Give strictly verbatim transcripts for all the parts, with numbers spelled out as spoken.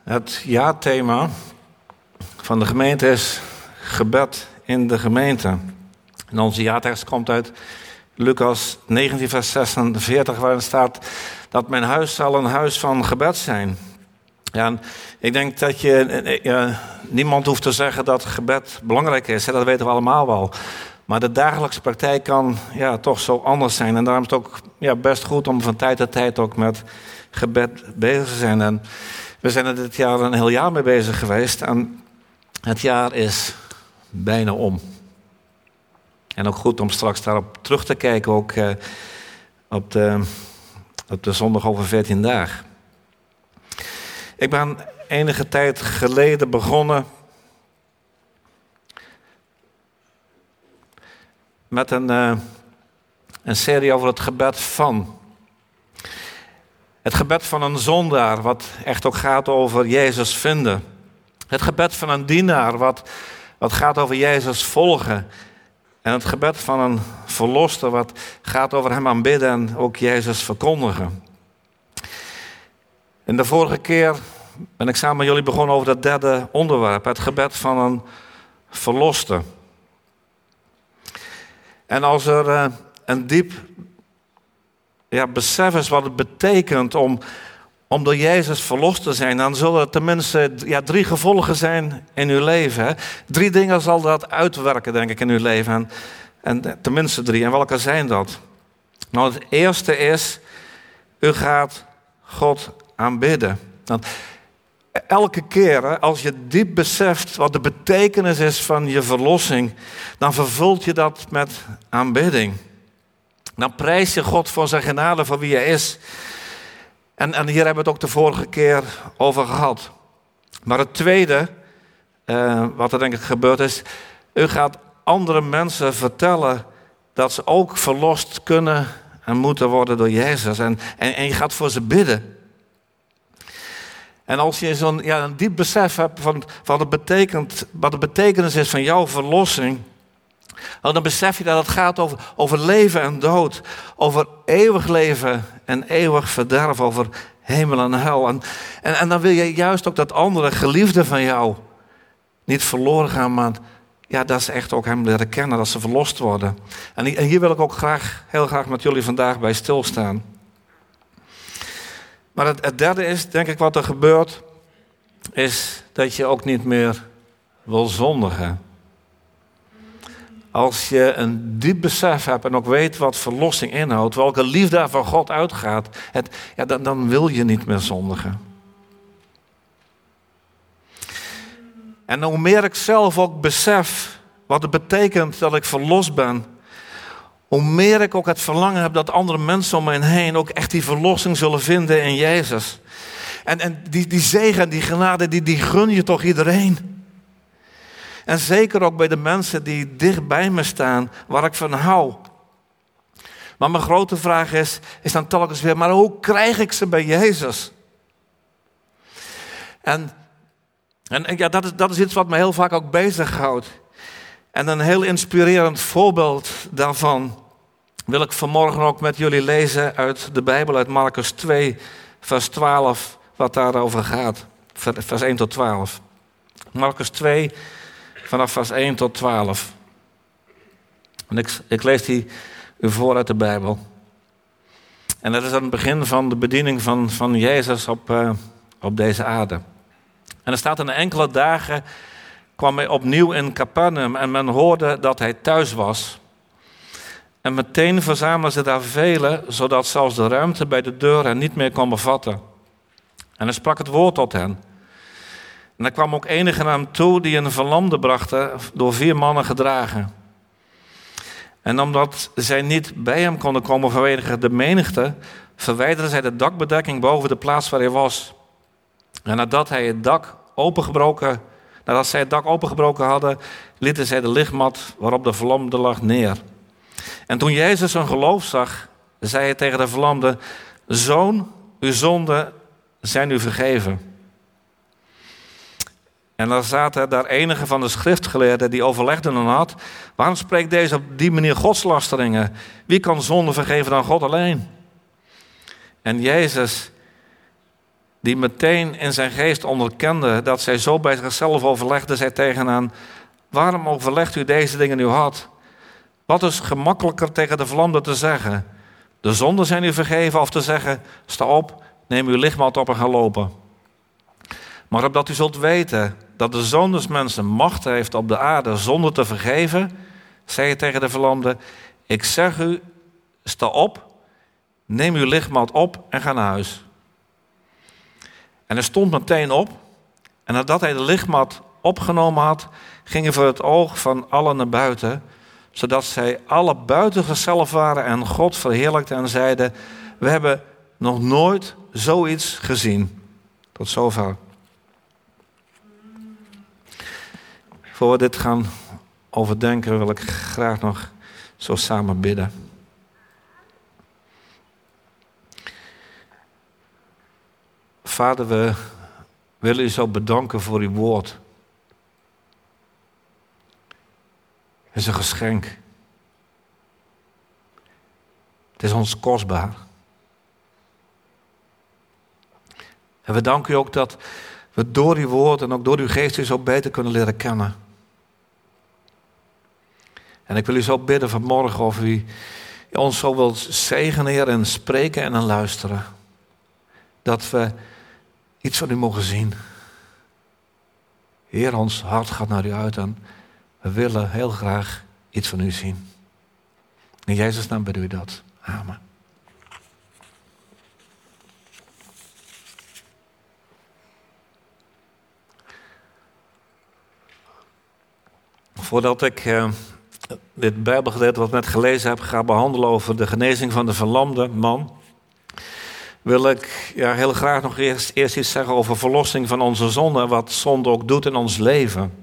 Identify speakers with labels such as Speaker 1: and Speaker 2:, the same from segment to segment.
Speaker 1: Het jaarthema van de gemeente is gebed in de gemeente. En onze jaartekst komt uit Lucas negentien vers zesenveertig, waarin staat dat mijn huis zal een huis van gebed zijn. Ja, en ik denk dat je uh, niemand hoeft te zeggen dat gebed belangrijk is. Hè? Dat weten we allemaal wel. Maar de dagelijkse praktijk kan ja, toch zo anders zijn. En daarom is het ook ja, best goed om van tijd tot tijd ook met gebed bezig te zijn. En we zijn er dit jaar een heel jaar mee bezig geweest. En het jaar is bijna om. En ook goed om straks daarop terug te kijken. Ook uh, op, de, op de zondag over veertien dagen. Ik ben enige tijd geleden begonnen met een, uh, een serie over het gebed van. Het gebed van een zondaar, wat echt ook gaat over Jezus vinden. Het gebed van een dienaar, wat, wat gaat over Jezus volgen. En het gebed van een verloster, wat gaat over hem aanbidden en ook Jezus verkondigen. En de vorige keer ben ik samen met jullie begonnen over dat derde onderwerp. Het gebed van een verloster. En als er uh, een diep ja, besef is wat het betekent om, om door Jezus verlost te zijn, dan zullen er tenminste ja, drie gevolgen zijn in uw leven. Hè? Drie dingen zal dat uitwerken, denk ik, in uw leven. En, en tenminste drie. En welke zijn dat? Nou, het eerste is, u gaat God aanbidden. Want elke keer hè, als je diep beseft wat de betekenis is van je verlossing, dan vervult je dat met aanbidding. Dan prijs je God voor zijn genade, voor wie hij is. En, en hier hebben we het ook de vorige keer over gehad. Maar het tweede, uh, wat er denk ik gebeurd is, u gaat andere mensen vertellen dat ze ook verlost kunnen en moeten worden door Jezus. En, en, en je gaat voor ze bidden. En als je zo'n ja, een diep besef hebt van, van het betekent, wat de betekenis is van jouw verlossing, dan besef je dat het gaat over, over leven en dood. Over eeuwig leven en eeuwig verderf. Over hemel en hel. En, en, en dan wil je juist ook dat andere geliefden van jou niet verloren gaan, maar ja, dat ze echt ook hem leren kennen, dat ze verlost worden. En, en hier wil ik ook graag, heel graag met jullie vandaag bij stilstaan. Maar het, het derde is, denk ik, wat er gebeurt, is dat je ook niet meer wil zondigen. Als je een diep besef hebt en ook weet wat verlossing inhoudt, welke liefde er van God uitgaat, het, ja, dan, dan wil je niet meer zondigen. En hoe meer ik zelf ook besef wat het betekent dat ik verlost ben, hoe meer ik ook het verlangen heb dat andere mensen om mij heen ook echt die verlossing zullen vinden in Jezus. En, en die, die zegen en die genade, die, die gun je toch iedereen. En zeker ook bij de mensen die dicht bij me staan, waar ik van hou. Maar mijn grote vraag is, is dan telkens weer, maar hoe krijg ik ze bij Jezus? En, en ja, dat is, dat is iets wat me heel vaak ook bezighoudt. En een heel inspirerend voorbeeld daarvan wil ik vanmorgen ook met jullie lezen uit de Bijbel, uit Marcus twee, vers twaalf, wat daarover gaat. Vers één tot twaalf. Marcus twee, vanaf vers één tot twaalf. En ik, ik lees die u voor uit de Bijbel. En dat is aan het begin van de bediening van, van Jezus op, uh, op deze aarde. En er staat in enkele dagen kwam hij opnieuw in Capernaum en men hoorde dat hij thuis was. En meteen verzamelden ze daar velen, zodat zelfs de ruimte bij de deur hen niet meer kon bevatten. En hij sprak het woord tot hen. En er kwam ook enige naar hem toe die een verlamde brachten, door vier mannen gedragen. En omdat zij niet bij hem konden komen vanwege de menigte, verwijderden zij de dakbedekking boven de plaats waar hij was. En nadat hij het dak opengebroken, nadat zij het dak opengebroken hadden, lieten zij de lichtmat waarop de verlamde lag neer. En toen Jezus hun geloof zag, zei hij tegen de verlamde: Zoon, uw zonden zijn u vergeven. En dan zaten daar enige van de schriftgeleerden die overlegden en had: waarom spreekt deze op die manier godslasteringen? Wie kan zonde vergeven dan God alleen? En Jezus, die meteen in zijn geest onderkende dat zij zo bij zichzelf overlegde, zei tegen hen: waarom overlegt u deze dingen in uw hart? Wat is gemakkelijker tegen de verlamde te zeggen? De zonden zijn u vergeven, of te zeggen: sta op, neem uw lichtmat op en ga lopen. Maar opdat u zult weten dat de Zoon des Mensen macht heeft op de aarde zonde te vergeven, zei hij tegen de verlamde: ik zeg u, sta op, neem uw lichtmat op en ga naar huis. En hij stond meteen op, en nadat hij de lichtmat opgenomen had, ging hij voor het oog van allen naar buiten, zodat zij alle buiten zichzelf waren en God verheerlijkten en zeiden: we hebben nog nooit zoiets gezien. Tot zover. Voor we dit gaan overdenken, wil ik graag nog zo samen bidden. Vader, we willen u zo bedanken voor uw woord. Het is een geschenk. Het is ons kostbaar. En we danken u ook dat we door uw woord en ook door uw geest u zo beter kunnen leren kennen. En ik wil u zo bidden vanmorgen of u ons zo wilt zegenen, Heer, en spreken en aan luisteren. Dat we iets van u mogen zien. Heer, ons hart gaat naar u uit en we willen heel graag iets van u zien. In Jezus' naam bidden u dat. Amen. Voordat ik uh, dit Bijbelgedeelte wat ik net gelezen heb ga behandelen over de genezing van de verlamde man, wil ik ja, heel graag nog eerst, eerst iets zeggen over verlossing van onze zonde en wat zonde ook doet in ons leven.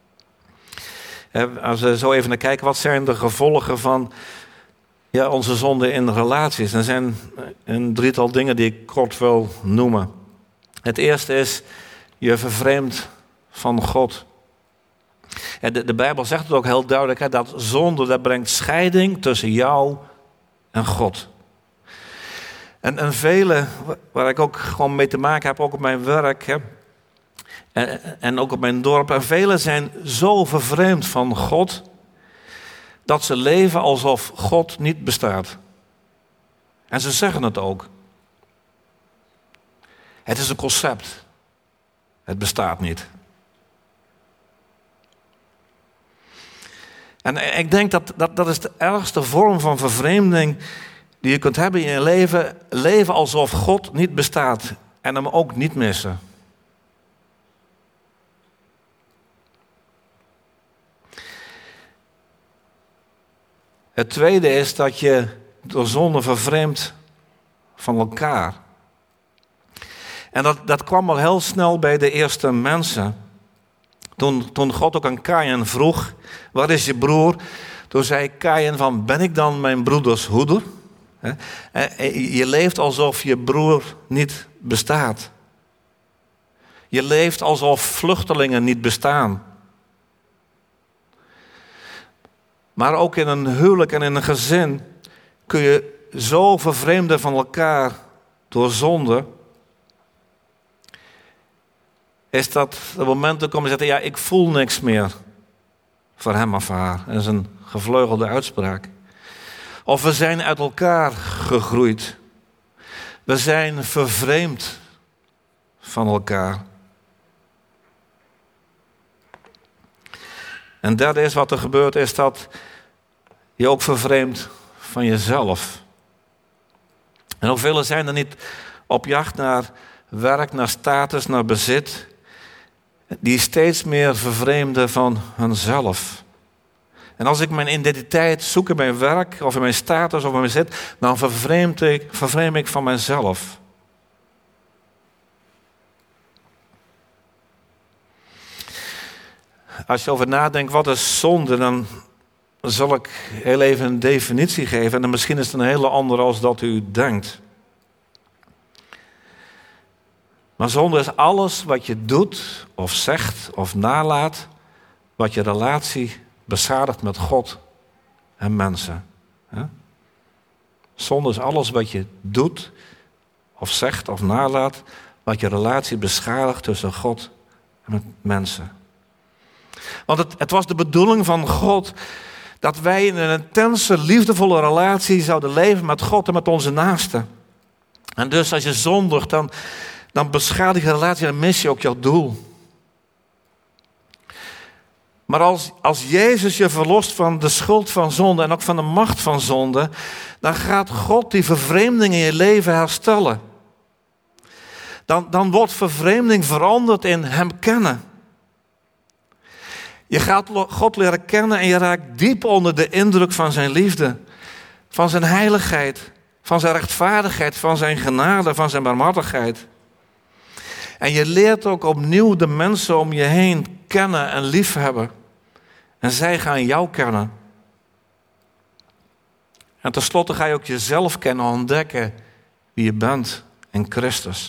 Speaker 1: Als we zo even naar kijken, wat zijn de gevolgen van ja, onze zonde in relaties? Er zijn een drietal dingen die ik kort wil noemen. Het eerste is, je vervreemdt van God. De, de Bijbel zegt het ook heel duidelijk, hè, dat zonde dat brengt scheiding tussen jou en God. En, en velen, waar ik ook gewoon mee te maken heb, ook op mijn werk hè, en, en ook op mijn dorp, en velen zijn zo vervreemd van God, dat ze leven alsof God niet bestaat. En ze zeggen het ook. Het is een concept. Het bestaat niet. En ik denk dat, dat dat is de ergste vorm van vervreemding die je kunt hebben in je leven. Leven alsof God niet bestaat en hem ook niet missen. Het tweede is dat je door zonde vervreemdt van elkaar. En dat, dat kwam al heel snel bij de eerste mensen. Toen, toen God ook aan Kaïn vroeg, waar is je broer? Toen zei Kaïn van, ben ik dan mijn broeders hoeder? Je leeft alsof je broer niet bestaat. Je leeft alsof vluchtelingen niet bestaan. Maar ook in een huwelijk en in een gezin kun je zo vervreemden van elkaar door zonde, is dat de momenten komen en zeggen, ja, ik voel niks meer voor hem of haar. Dat is een gevleugelde uitspraak. Of we zijn uit elkaar gegroeid. We zijn vervreemd van elkaar. En derde is wat er gebeurt, is dat je ook vervreemdt van jezelf. En hoeveel zijn er niet op jacht naar werk, naar status, naar bezit, die steeds meer vervreemden van hunzelf. En als ik mijn identiteit zoek in mijn werk, of in mijn status, of in mijn bezit, dan vervreemd ik, vervreemd ik van mijzelf. Als je over nadenkt, wat is zonde, dan zal ik heel even een definitie geven. En misschien is het een hele andere als dat u denkt. Maar zonde is alles wat je doet, of zegt, of nalaat, wat je relatie beschadigt met God en mensen. Zonde is alles wat je doet, of zegt, of nalaat, wat je relatie beschadigt tussen God en met mensen. Want het, het was de bedoeling van God dat wij in een intense, liefdevolle relatie zouden leven met God en met onze naasten. En dus als je zondigt, dan, dan beschadigt je relatie en mis je ook jouw doel. Maar als, als Jezus je verlost van de schuld van zonde en ook van de macht van zonde, dan gaat God die vervreemding in je leven herstellen. Dan, dan wordt vervreemding veranderd in Hem kennen. Je gaat God leren kennen en je raakt diep onder de indruk van zijn liefde, van zijn heiligheid, van zijn rechtvaardigheid, van zijn genade, van zijn barmhartigheid. En je leert ook opnieuw de mensen om je heen kennen en liefhebben. En zij gaan jou kennen. En tenslotte ga je ook jezelf kennen en ontdekken wie je bent in Christus.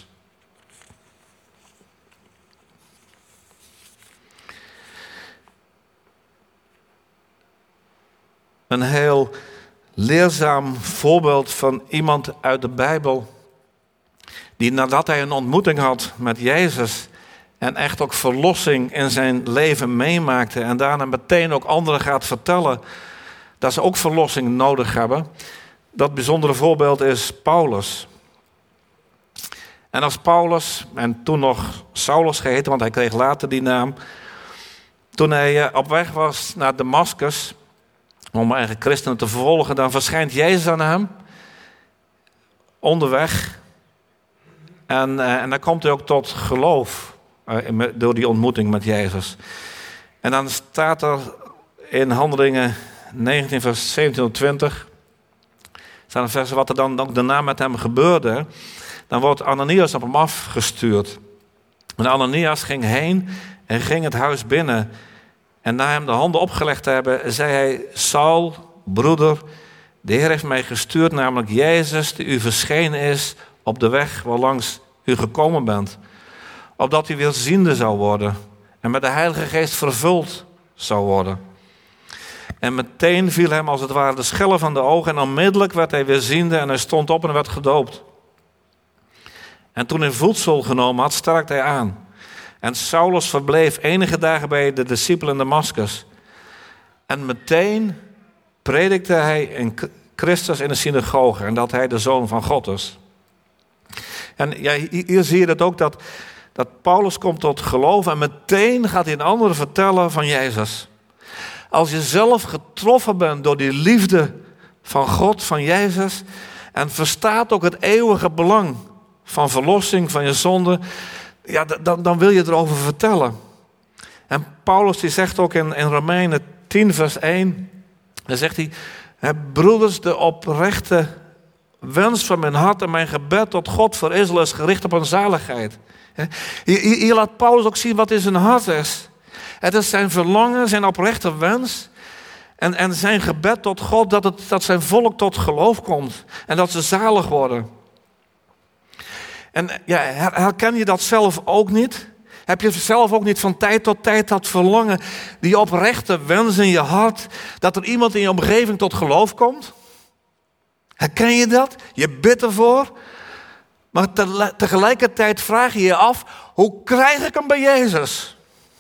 Speaker 1: Een heel leerzaam voorbeeld van iemand uit de Bijbel, die nadat hij een ontmoeting had met Jezus en echt ook verlossing in zijn leven meemaakte en daarna meteen ook anderen gaat vertellen dat ze ook verlossing nodig hebben. Dat bijzondere voorbeeld is Paulus. En als Paulus, en toen nog Saulus geheten, want hij kreeg later die naam, toen hij op weg was naar Damascus om eigen christenen te vervolgen, dan verschijnt Jezus aan hem onderweg. En, uh, en dan komt hij ook tot geloof uh, door die ontmoeting met Jezus. En dan staat er in Handelingen negentien, vers zeventien tot twintig, staan er versen wat er dan ook daarna met hem gebeurde. Dan wordt Ananias op hem afgestuurd. En Ananias ging heen en ging het huis binnen. En na hem de handen opgelegd te hebben, zei hij: Saul, broeder, de Heer heeft mij gestuurd, namelijk Jezus, die u verschenen is op de weg waarlangs u gekomen bent. Opdat u weer ziende zou worden en met de Heilige Geest vervuld zou worden. En meteen viel hem als het ware de schellen van de ogen en onmiddellijk werd hij weer ziende en hij stond op en werd gedoopt. En toen hij voedsel genomen had, sterkte hij aan. En Saulus verbleef enige dagen bij de discipelen in Damascus. En meteen predikte hij in Christus in de synagoge en dat hij de Zoon van God is. En ja, hier zie je dat ook, dat, dat Paulus komt tot geloof en meteen gaat hij een ander vertellen van Jezus. Als je zelf getroffen bent door die liefde van God, van Jezus, en verstaat ook het eeuwige belang van verlossing van je zonde, ja, dan, dan wil je erover vertellen. En Paulus die zegt ook in, in Romeinen tien vers één, dan zegt hij: broeders, de oprechte wens van mijn hart en mijn gebed tot God voor Israël is gericht op een zaligheid. Hier, hier laat Paulus ook zien wat in zijn hart is. Het is zijn verlangen, zijn oprechte wens en, en zijn gebed tot God dat, het, dat zijn volk tot geloof komt en dat ze zalig worden. En ja, herken je dat zelf ook niet? Heb je zelf ook niet van tijd tot tijd dat verlangen, die oprechte wens in je hart, dat er iemand in je omgeving tot geloof komt? Herken je dat? Je bidt ervoor, maar te, tegelijkertijd vraag je je af, hoe krijg ik hem bij Jezus?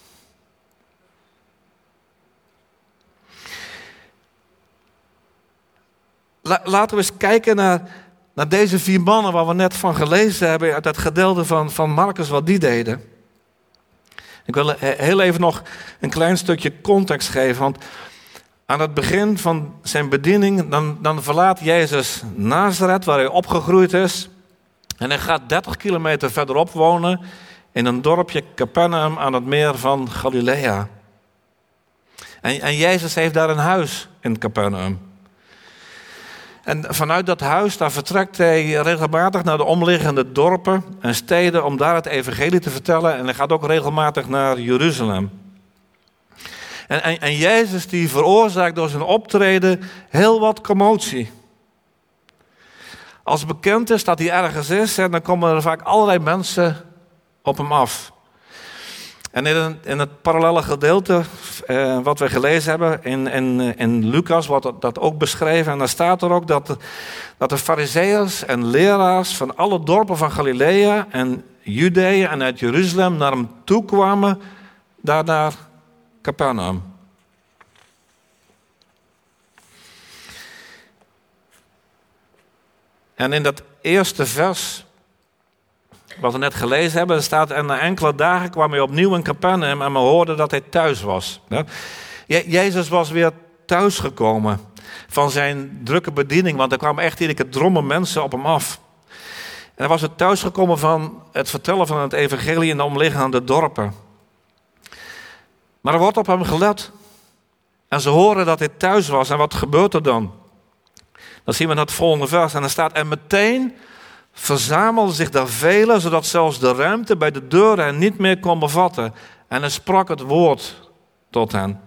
Speaker 1: La, laten we eens kijken naar, naar deze vier mannen waar we net van gelezen hebben uit het gedeelte van, van Marcus, wat die deden. Ik wil heel even nog een klein stukje context geven, want aan het begin van zijn bediening, dan, dan verlaat Jezus Nazareth, waar hij opgegroeid is. En hij gaat dertig kilometer verderop wonen in een dorpje Capernaum aan het meer van Galilea. En, en Jezus heeft daar een huis in Capernaum. En vanuit dat huis, daar vertrekt hij regelmatig naar de omliggende dorpen en steden om daar het evangelie te vertellen. En hij gaat ook regelmatig naar Jeruzalem. En, en, en Jezus die veroorzaakt door zijn optreden heel wat commotie. Als bekend is dat hij ergens is, dan komen er vaak allerlei mensen op hem af. En in, in het parallelle gedeelte eh, wat we gelezen hebben, in, in, in Lucas wordt dat, dat ook beschreven. En daar staat er ook dat, dat de Farizeeërs en leraars van alle dorpen van Galilea en Judea en uit Jeruzalem naar hem toe kwamen, daar naar Capernaum. En in dat eerste vers, wat we net gelezen hebben, staat: en na enkele dagen kwam hij opnieuw in Capernaum en men hoorde dat hij thuis was. Jezus was weer thuisgekomen van zijn drukke bediening, want er kwamen echt iedere keer drommen mensen op hem af. En hij was er thuisgekomen van het vertellen van het evangelie in de omliggende dorpen. Maar er wordt op hem gelet. En ze horen dat hij thuis was. En wat gebeurt er dan? Dan zien we in het volgende vers. En er staat: en meteen verzamelden zich daar velen, zodat zelfs de ruimte bij de deuren hen niet meer kon bevatten. En hij sprak het woord tot hen.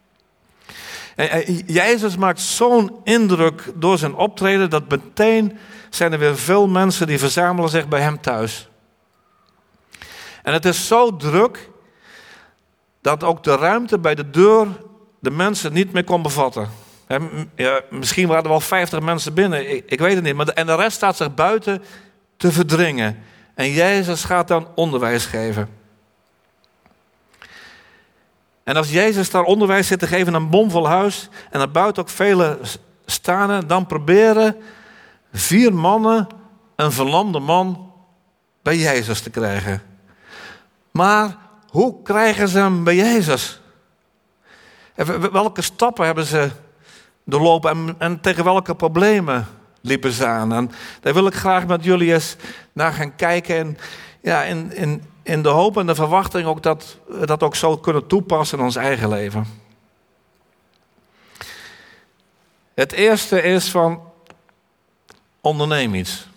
Speaker 1: En Jezus maakt zo'n indruk door zijn optreden, dat meteen zijn er weer veel mensen die verzamelen zich bij hem thuis. En het is zo druk dat ook de ruimte bij de deur de mensen niet meer kon bevatten. Ja, misschien waren er wel vijftig mensen binnen, ik, ik weet het niet. Maar de, en de rest staat zich buiten te verdringen. En Jezus gaat dan onderwijs geven. En als Jezus daar onderwijs zit te geven in een bomvol huis, en er buiten ook velen staan, dan proberen vier mannen een verlamde man bij Jezus te krijgen. Maar hoe krijgen ze hem bij Jezus? Welke stappen hebben ze doorlopen en, en tegen welke problemen liepen ze aan? En daar wil ik graag met jullie eens naar gaan kijken. En ja, in, in, in de hoop en de verwachting ook dat we dat ook zo kunnen toepassen in ons eigen leven. Het eerste is van: onderneem iets.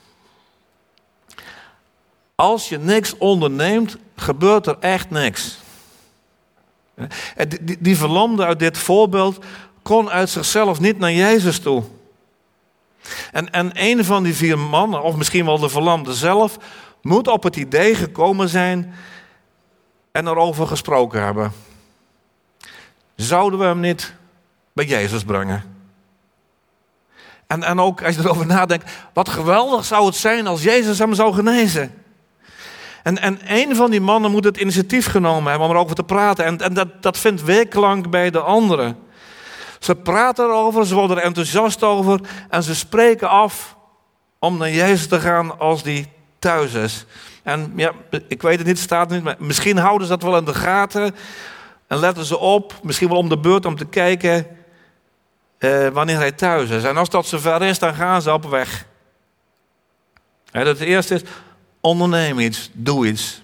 Speaker 1: Als je niks onderneemt, gebeurt er echt niks. Die, die, die verlamde uit dit voorbeeld kon uit zichzelf niet naar Jezus toe. En, en een van die vier mannen, of misschien wel de verlamde zelf, moet op het idee gekomen zijn en erover gesproken hebben. Zouden we hem niet bij Jezus brengen? En, en ook als je erover nadenkt, wat geweldig zou het zijn als Jezus hem zou genezen. En, en een van die mannen moet het initiatief genomen hebben om erover te praten. En, en dat, dat vindt weerklank bij de anderen. Ze praten erover, ze worden er enthousiast over. En ze spreken af om naar Jezus te gaan als die thuis is. En ja, ik weet het niet, het staat niet. Maar misschien houden ze dat wel in de gaten. En letten ze op, misschien wel om de beurt om te kijken eh, wanneer hij thuis is. En als dat zover is, dan gaan ze op weg. En het eerste is: onderneem iets, doe iets.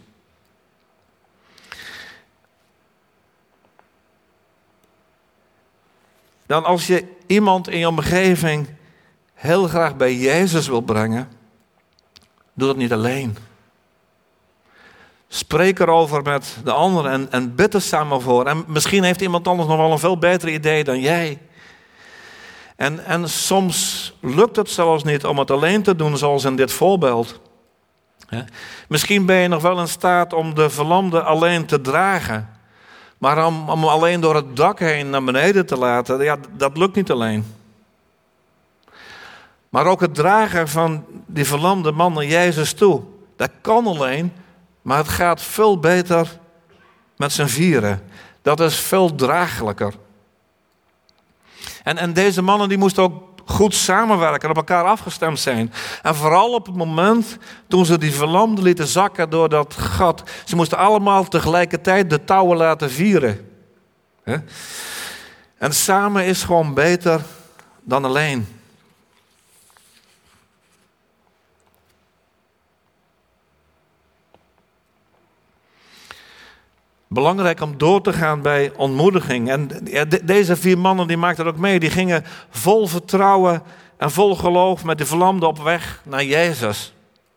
Speaker 1: Dan als je iemand in je omgeving heel graag bij Jezus wil brengen, doe dat niet alleen. Spreek erover met de anderen en, en bid er samen voor. En misschien heeft iemand anders nog wel een veel beter idee dan jij. En, en soms lukt het zelfs niet om het alleen te doen, zoals in dit voorbeeld. Ja. Misschien ben je nog wel in staat om de verlamde alleen te dragen. Maar om, om alleen door het dak heen naar beneden te laten, ja, dat lukt niet alleen. Maar ook het dragen van die verlamde man naar Jezus toe, dat kan alleen, maar het gaat veel beter met z'n vieren. Dat is veel draaglijker. En, en deze mannen die moesten ook goed samenwerken en op elkaar afgestemd zijn. En vooral op het moment toen ze die verlamde lieten zakken door dat gat. Ze moesten allemaal tegelijkertijd de touwen laten vieren. En samen is gewoon beter dan alleen. Belangrijk om door te gaan bij ontmoediging. En ja, de, deze vier mannen die maakten dat ook mee. Die gingen vol vertrouwen en vol geloof met de verlamde op weg naar Jezus.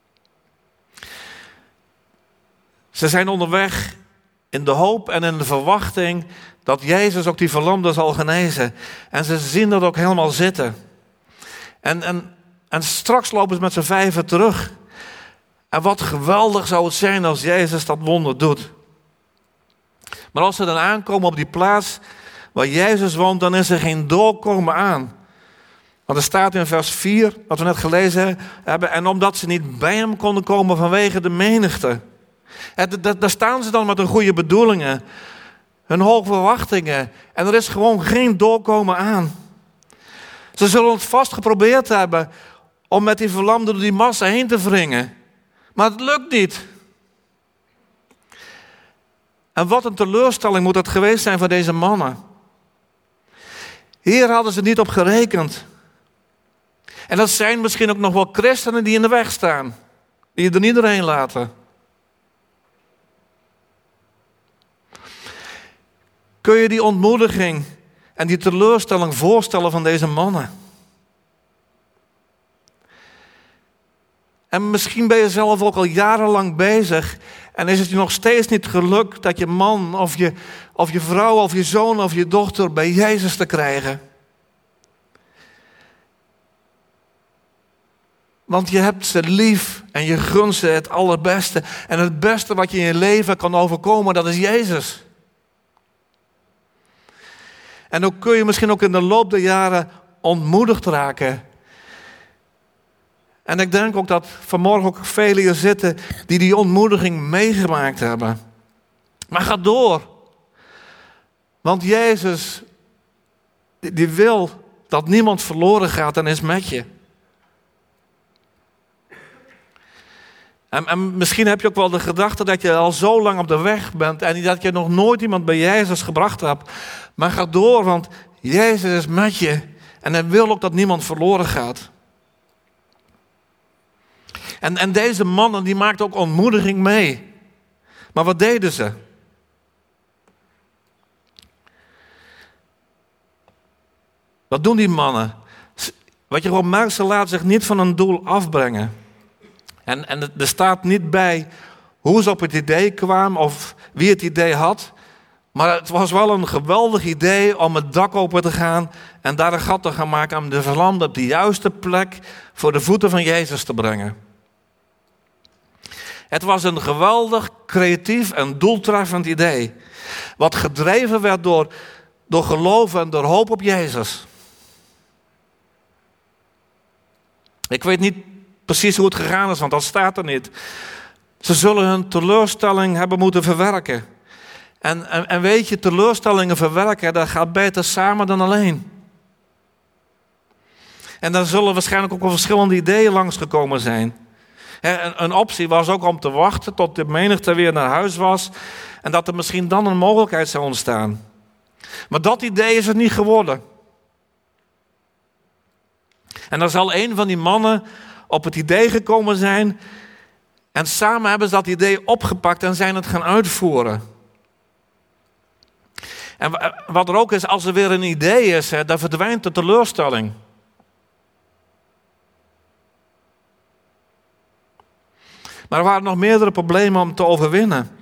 Speaker 1: Ze zijn onderweg in de hoop en in de verwachting dat Jezus ook die verlamde zal genezen. En ze zien dat ook helemaal zitten. En, en, en straks lopen ze met z'n vijven terug. En wat geweldig zou het zijn als Jezus dat wonder doet. Maar als ze dan aankomen op die plaats waar Jezus woont, dan is er geen doorkomen aan. Want er staat in vers vier, wat we net gelezen hebben, en omdat ze niet bij hem konden komen vanwege de menigte. Daar staan ze dan met hun goede bedoelingen, hun hoge verwachtingen. En er is gewoon geen doorkomen aan. Ze zullen het vast geprobeerd hebben om met die verlamde door die massa heen te wringen. Maar het lukt niet. En wat een teleurstelling moet dat geweest zijn voor deze mannen. Hier hadden ze niet op gerekend. En dat zijn misschien ook nog wel christenen die in de weg staan. Die je er niet doorheen laten. Kun je die ontmoediging en die teleurstelling voorstellen van deze mannen? En misschien ben je zelf ook al jarenlang bezig en is het je nog steeds niet gelukt dat je man of je, of je vrouw of je zoon of je dochter bij Jezus te krijgen. Want je hebt ze lief en je gunt ze het allerbeste. En het beste wat je in je leven kan overkomen, dat is Jezus. En ook kun je misschien ook in de loop der jaren ontmoedigd raken. En ik denk ook dat vanmorgen ook velen hier zitten die die ontmoediging meegemaakt hebben. Maar ga door. Want Jezus, die wil dat niemand verloren gaat en is met je. En, en misschien heb je ook wel de gedachte dat je al zo lang op de weg bent en dat je nog nooit iemand bij Jezus gebracht hebt. Maar ga door, want Jezus is met je en hij wil ook dat niemand verloren gaat. En, en deze mannen die maakten ook ontmoediging mee. Maar wat deden ze? Wat doen die mannen? Wat je gewoon merkt, ze laten zich niet van een doel afbrengen. En, en er staat niet bij hoe ze op het idee kwamen of wie het idee had. Maar het was wel een geweldig idee om het dak open te gaan en daar een gat te gaan maken om de verlamde op de juiste plek voor de voeten van Jezus te brengen. Het was een geweldig, creatief en doeltreffend idee. Wat gedreven werd door, door geloof en door hoop op Jezus. Ik weet niet precies hoe het gegaan is, want dat staat er niet. Ze zullen hun teleurstelling hebben moeten verwerken. En, en, en weet je, teleurstellingen verwerken, dat gaat beter samen dan alleen. En dan zullen waarschijnlijk ook wel verschillende ideeën langsgekomen zijn. Een, een optie was ook om te wachten tot de menigte weer naar huis was. En dat er misschien dan een mogelijkheid zou ontstaan. Maar dat idee is het niet geworden. En dan zal een van die mannen op het idee gekomen zijn. En samen hebben ze dat idee opgepakt en zijn het gaan uitvoeren. En wat er ook is, als er weer een idee is, dan verdwijnt de teleurstelling. Maar er waren nog meerdere problemen om te overwinnen.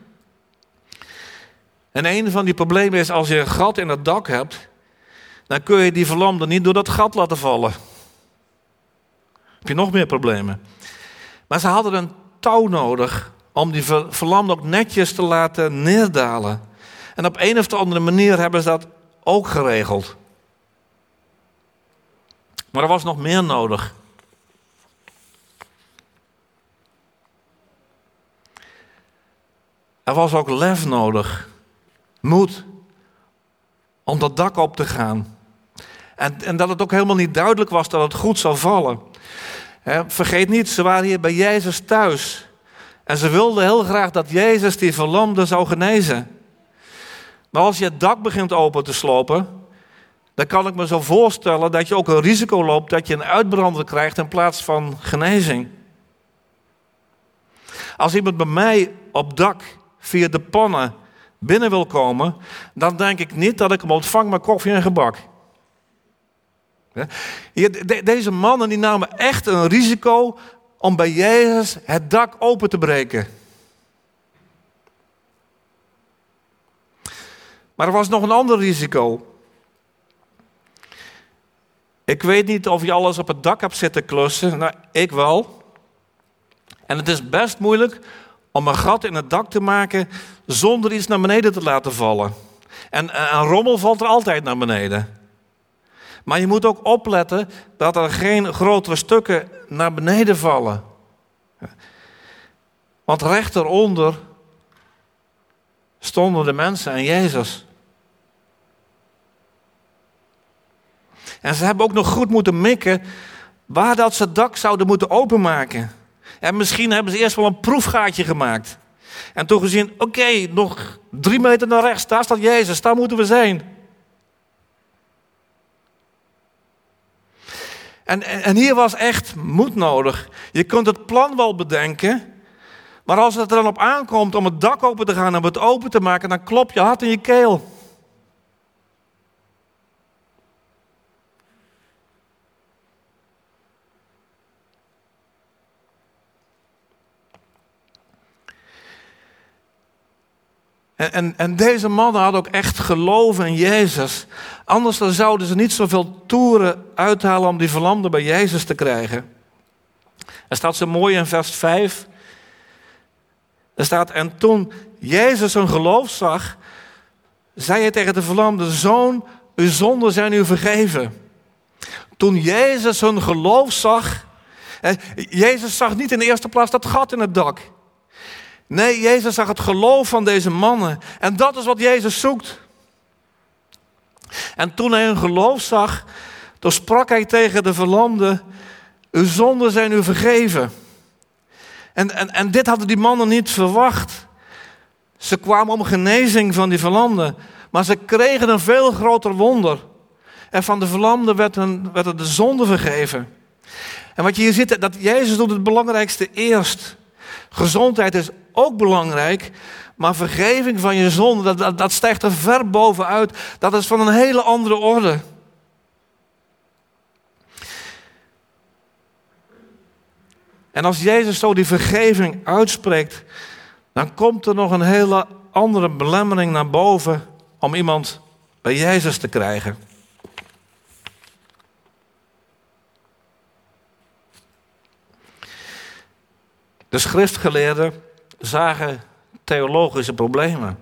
Speaker 1: En een van die problemen is, als je een gat in het dak hebt, dan kun je die verlamde niet door dat gat laten vallen. Heb je nog meer problemen. Maar ze hadden een touw nodig om die verlamde ook netjes te laten neerdalen. En op een of andere manier hebben ze dat ook geregeld. Maar er was nog meer nodig. Er was ook lef nodig. Moed. Om dat dak op te gaan. En, en dat het ook helemaal niet duidelijk was dat het goed zou vallen. He, vergeet niet, ze waren hier bij Jezus thuis. En ze wilden heel graag dat Jezus die verlamde zou genezen. Maar als je het dak begint open te slopen, dan kan ik me zo voorstellen dat je ook een risico loopt dat je een uitbrander krijgt in plaats van genezing. Als iemand bij mij op dak via de pannen binnen wil komen, dan denk ik niet dat ik hem ontvang met koffie en gebak. Deze mannen die namen echt een risico om bij Jezus het dak open te breken. Maar er was nog een ander risico. Ik weet niet of je alles op het dak hebt zitten klussen. Nou, ik wel. En het is best moeilijk om een gat in het dak te maken zonder iets naar beneden te laten vallen. En een rommel valt er altijd naar beneden. Maar je moet ook opletten dat er geen grotere stukken naar beneden vallen. Want recht eronder stonden de mensen en Jezus. En ze hebben ook nog goed moeten mikken waar dat ze het dak zouden moeten openmaken. En misschien hebben ze eerst wel een proefgaatje gemaakt. En toen gezien, oké, okay, nog drie meter naar rechts, daar staat Jezus, daar moeten we zijn. En, en, en hier was echt moed nodig. Je kunt het plan wel bedenken, maar als het er dan op aankomt om het dak open te gaan en om het open te maken, dan klopt je hart in je keel. En, en, en deze mannen hadden ook echt geloof in Jezus. Anders dan zouden ze niet zoveel toeren uithalen om die verlamden bij Jezus te krijgen. Er staat zo mooi in vers vijf. Er staat, en toen Jezus hun geloof zag, zei hij tegen de verlamde: Zoon, uw zonden zijn u vergeven. Toen Jezus hun geloof zag. Eh, Jezus zag niet in de eerste plaats dat gat in het dak. Nee, Jezus zag het geloof van deze mannen. En dat is wat Jezus zoekt. En toen hij hun geloof zag, toen sprak hij tegen de verlamde: Uw zonden zijn u vergeven. En, en, en dit hadden die mannen niet verwacht. Ze kwamen om genezing van die verlamden. Maar ze kregen een veel groter wonder. En van de verlamden werd, hun, werd de zonde vergeven. En wat je hier ziet, dat Jezus doet het belangrijkste eerst. Gezondheid is ook belangrijk, maar vergeving van je zonde, dat, dat, dat stijgt er ver bovenuit. Dat is van een hele andere orde. En als Jezus zo die vergeving uitspreekt, dan komt er nog een hele andere belemmering naar boven om iemand bij Jezus te krijgen. De schriftgeleerden zagen theologische problemen.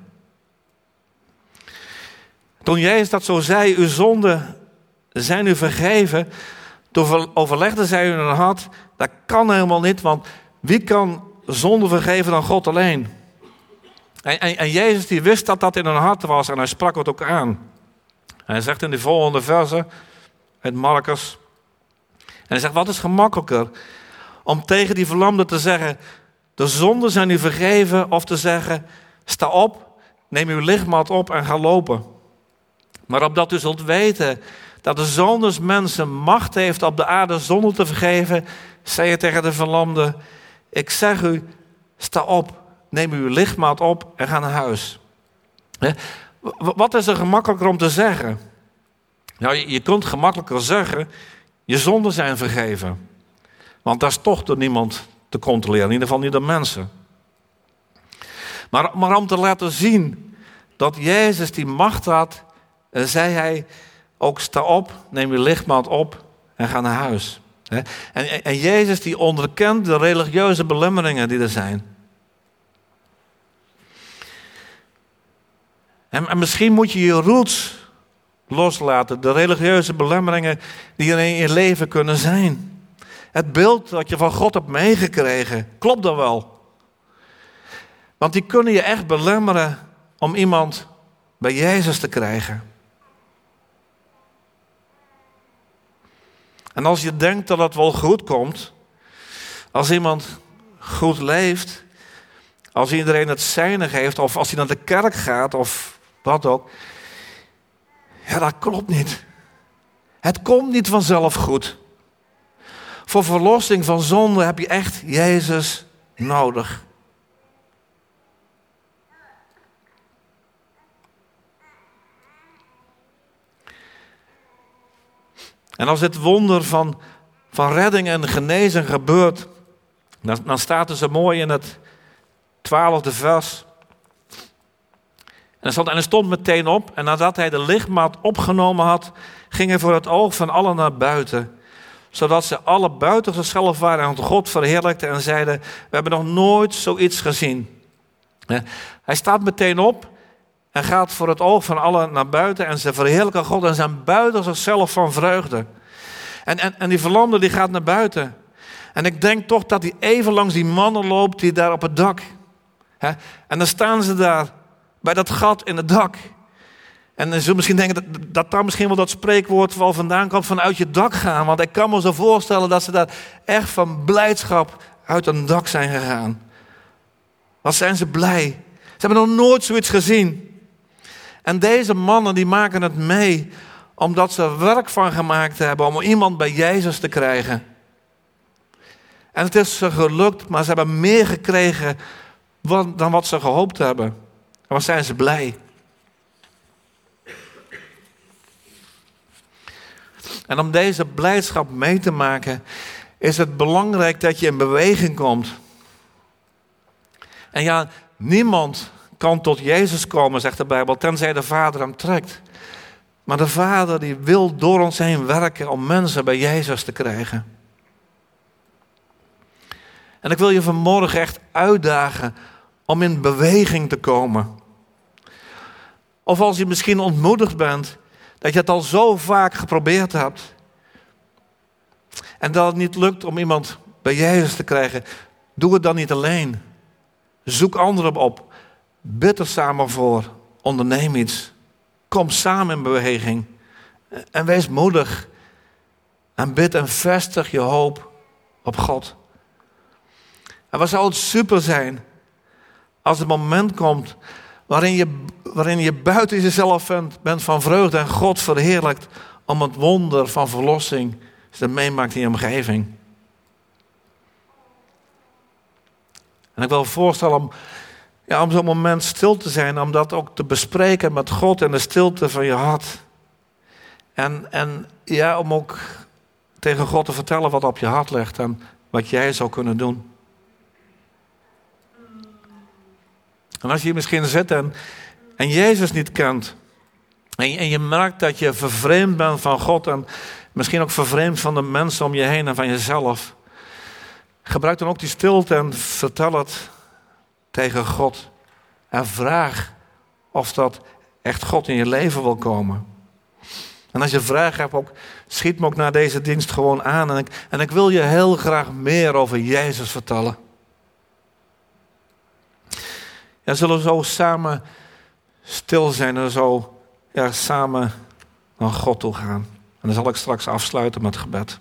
Speaker 1: Toen Jezus dat zo zei, uw zonden zijn u vergeven, toen overlegden zij in hun hart, dat kan helemaal niet, want wie kan zonde vergeven dan God alleen? En, en, en Jezus die wist dat dat in hun hart was en hij sprak het ook aan. Hij zegt in de volgende verse uit Markus, en hij zegt, wat is gemakkelijker? Om tegen die verlamden te zeggen, de zonden zijn u vergeven, of te zeggen, sta op, neem uw lichtmat op en ga lopen. Maar opdat u zult weten dat de Zoon des Mensen macht heeft op de aarde zonden te vergeven, zei hij tegen de verlamden, ik zeg u, sta op, neem uw lichtmat op en ga naar huis. Wat is er gemakkelijker om te zeggen? Nou, je kunt gemakkelijker zeggen, je zonden zijn vergeven. Want dat is toch door niemand te controleren, in ieder geval niet door mensen. Maar, maar om te laten zien dat Jezus die macht had, zei hij ook, sta op, neem je lichtmat op en ga naar huis. En, en Jezus die onderkent de religieuze belemmeringen die er zijn. En, en misschien moet je je roots loslaten, de religieuze belemmeringen die er in je leven kunnen zijn. Het beeld dat je van God hebt meegekregen, klopt dat wel? Want die kunnen je echt belemmeren om iemand bij Jezus te krijgen. En als je denkt dat het wel goed komt, als iemand goed leeft, als iedereen het zijne geeft, of als hij naar de kerk gaat, of wat ook, ja, dat klopt niet. Het komt niet vanzelf goed. Voor verlossing van zonde heb je echt Jezus nodig. En als dit wonder van, van redding en genezing gebeurt, dan, dan staat er zo mooi in het twaalfde vers. En hij stond meteen op en nadat hij de lichtmaat opgenomen had, ging hij voor het oog van allen naar buiten. Zodat ze alle buiten zichzelf waren en God verheerlijkten en zeiden, we hebben nog nooit zoiets gezien. Hij staat meteen op en gaat voor het oog van allen naar buiten en ze verheerlijken God en zijn buiten zichzelf van vreugde. En, en, en die verlamde die gaat naar buiten. En ik denk toch dat hij even langs die mannen loopt die daar op het dak. En dan staan ze daar bij dat gat in het dak. En je zult misschien denken dat, dat daar misschien wel dat spreekwoord wel vandaan komt, vanuit je dak gaan. Want ik kan me zo voorstellen dat ze daar echt van blijdschap uit een dak zijn gegaan. Wat zijn ze blij. Ze hebben nog nooit zoiets gezien. En deze mannen die maken het mee omdat ze er werk van gemaakt hebben om iemand bij Jezus te krijgen. En het is ze gelukt, maar ze hebben meer gekregen dan wat ze gehoopt hebben. En wat zijn ze blij. En om deze blijdschap mee te maken, is het belangrijk dat je in beweging komt. En ja, niemand kan tot Jezus komen, zegt de Bijbel, tenzij de Vader hem trekt. Maar de Vader die wil door ons heen werken om mensen bij Jezus te krijgen. En ik wil je vanmorgen echt uitdagen om in beweging te komen. Of als je misschien ontmoedigd bent, dat je het al zo vaak geprobeerd hebt. En dat het niet lukt om iemand bij Jezus te krijgen. Doe het dan niet alleen. Zoek anderen op. Bid er samen voor. Onderneem iets. Kom samen in beweging. En wees moedig. En bid en vestig je hoop op God. En wat zou het super zijn als het moment komt waarin je, waarin je buiten jezelf bent van vreugde en God verheerlijkt om het wonder van verlossing dat meemaakt in je omgeving. En ik wil me voorstellen om, ja, om zo'n moment stil te zijn, om dat ook te bespreken met God in de stilte van je hart. En, en ja, om ook tegen God te vertellen wat op je hart ligt en wat jij zou kunnen doen. En als je hier misschien zit en, en Jezus niet kent, en je, en je merkt dat je vervreemd bent van God en misschien ook vervreemd van de mensen om je heen en van jezelf, gebruik dan ook die stilte en vertel het tegen God. En vraag of dat echt God in je leven wil komen. En als je vragen hebt, ook, schiet me ook na deze dienst gewoon aan. En ik, en ik wil je heel graag meer over Jezus vertellen. Ja, zullen we zo samen stil zijn en zo ja, samen naar God toe gaan. En dan zal ik straks afsluiten met gebed.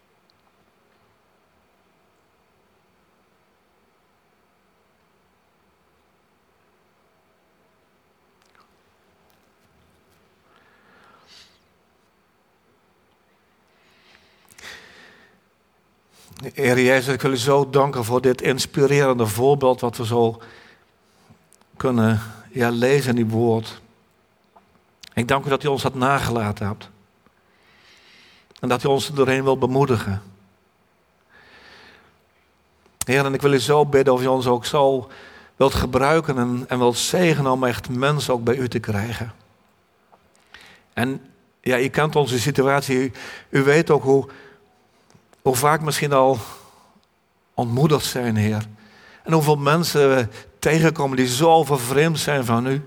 Speaker 1: Heer Jezus, ik wil u zo danken voor dit inspirerende voorbeeld wat we zo kunnen ja, lezen in uw woord. Ik dank u dat u ons dat nagelaten hebt. En dat u ons er doorheen wil bemoedigen. Heer, en ik wil u zo bidden of u ons ook zo wilt gebruiken en, en wilt zegenen om echt mensen ook bij u te krijgen. En ja, u kent onze situatie. U, u weet ook hoe, hoe vaak misschien al ontmoedigd zijn, Heer. En hoeveel mensen we tegenkomen die zo vervreemd zijn van u.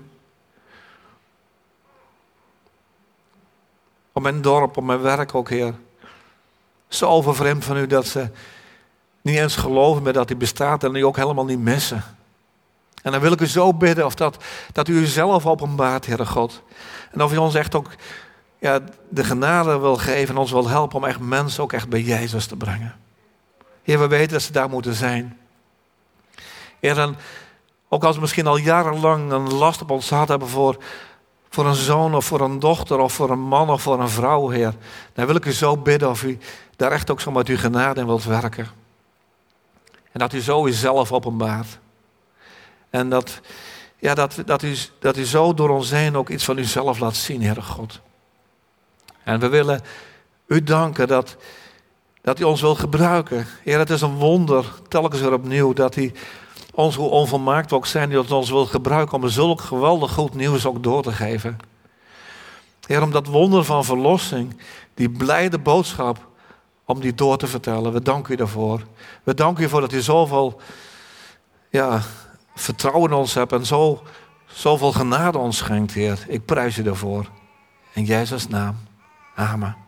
Speaker 1: Op mijn dorp, op mijn werk ook, Heer. Zo vervreemd van u dat ze niet eens geloven meer dat u bestaat en u ook helemaal niet missen. En dan wil ik u zo bidden of dat, dat u uzelf openbaart, Heere God. En of u ons echt ook ja, de genade wil geven en ons wil helpen om echt mensen ook echt bij Jezus te brengen. Heer, we weten dat ze daar moeten zijn. Heer, en ook als we misschien al jarenlang een last op ons hart hebben voor, voor een zoon of voor een dochter of voor een man of voor een vrouw, Heer. Dan wil ik u zo bidden of u daar echt ook zo met uw genade in wilt werken. En dat u zo uzelf openbaart. En dat, ja, dat, dat, u, dat u zo door ons heen ook iets van uzelf laat zien, Heere God. En we willen u danken dat, dat u ons wil gebruiken. Heer, het is een wonder, telkens weer opnieuw, dat u ons, hoe onvolmaakt we ook zijn, dat u ons wil gebruiken om zulk geweldig goed nieuws ook door te geven. Heer, om dat wonder van verlossing, die blijde boodschap, om die door te vertellen. We danken u daarvoor. We danken u voor dat u zoveel ja, vertrouwen in ons hebt en zo, zoveel genade ons schenkt, Heer. Ik prijs u daarvoor. In Jezus' naam. Amen.